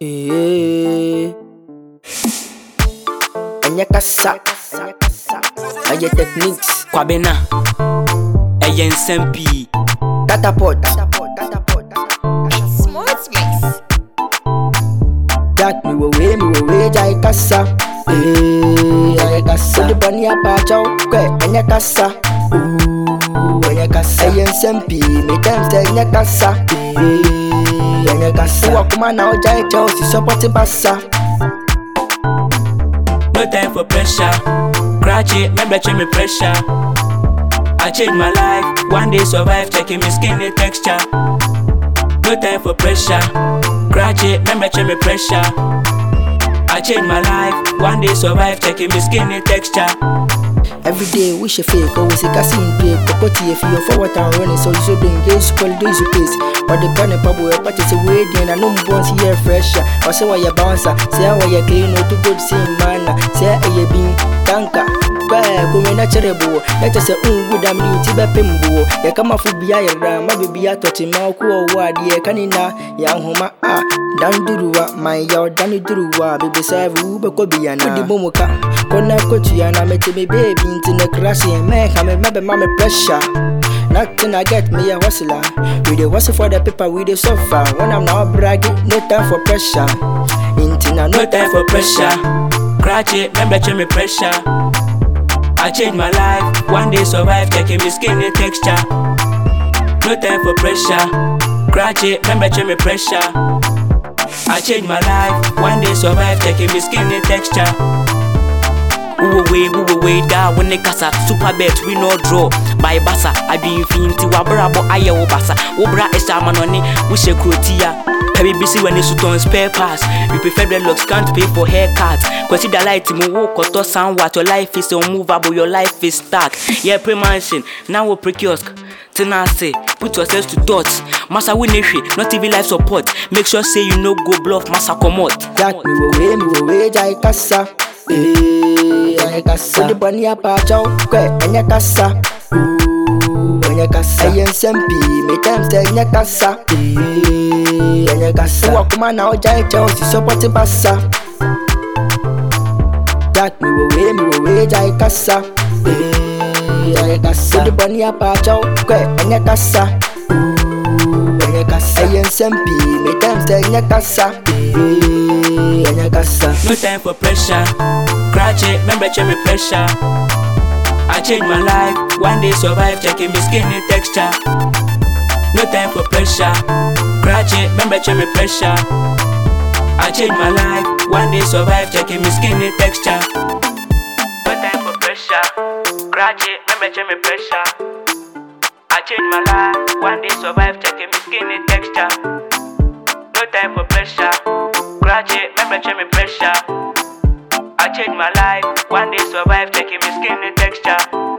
Eh, Enya kasa, aya techniques, Kwabena, SMP, Datapod, It's Smooth Mix. Jack me we jai kasa. Aya kasa, the bunny apa chow, kwe enya kasa. Enya kasa, aya SMP, me times the enya kasa. Enya kasa, wakuma na ojai chow si support basa. no time for pressure. Cratch it, remember check me pressure. I changed my life, one day survive, checking my skin the texture. No time for pressure. Cratch it, remember check me pressure. I changed my life, one day survive, checking my skin the texture. Every day wish a fake, always a casting break. Popoti if you're forward and running, so you should engage, call do you pace. Or the gun and bubble, but it's a wedding and no bones here fresher. Or so why you bouncer, say how you clean, no to good same man. Say a ye being tanker. Go in a cherebo, let us say, good am you tiba pimbo. Ya come off be a ram, maybe a toti malco or wad, ye canina, young homa, down durua, my yard, down durua, baby serve Uber Kobiana, the Momoka, Kona Kochiana, met me baby into the crash and make I remember mamma pressure. Nothing I get me a hustler. We the hustle for the paper, we the suffer. When I'm not bragging, no time for pressure. Intina, No time for pressure. Cratch it, remember check me pressure. I changed my life, one day survive, checking my skin the texture. No time for pressure. Cratch it, remember check me pressure. I changed my life, one day survive, checking my skin the texture. Woo away, da when they casa, super bet, we no draw. By bassa, I be infinity, wabrabo, aya obasa, obra eshamanoni, wish a crutia. Heavy busy when you shoot on spare parts. You prefer the looks, can't pay for haircuts. Consider light to move, walk or sound what your life is unmovable, your life is stuck. Yeah, pre-mansion, now we're pre-kiosk. Tenacity, put yourselves to thoughts. Massa win not TV life support. Make sure say you no go bluff, massa come out. Jack me way, jai kasa. Enya kasa, the bunny apa chow, kwe enya kasa. Enya kasa, aya SMP, me times the enya kasa. Enya kasa, wakuma na ojai chow si support basa. Jack me way, jai kasa. Enya kasa, the bunny apa chow, kwe enya kasa. Enya kasa, aya SMP, me times the enya kasa. Enya kasa. No time for pressure. Cratch it, remember check me pressure. I changed my life, one day survive, checking my skin the texture. No time for pressure. Cratch it, remember check me pressure. I changed my life, one day survive, checking my skin the texture. No time for pressure. Cratch it, remember check me pressure. I changed my life, one day survive, checking my skin the texture. No time for pressure. Cratch it, remember check me pressure. I changed my life, one day survive, checking my skin the texture.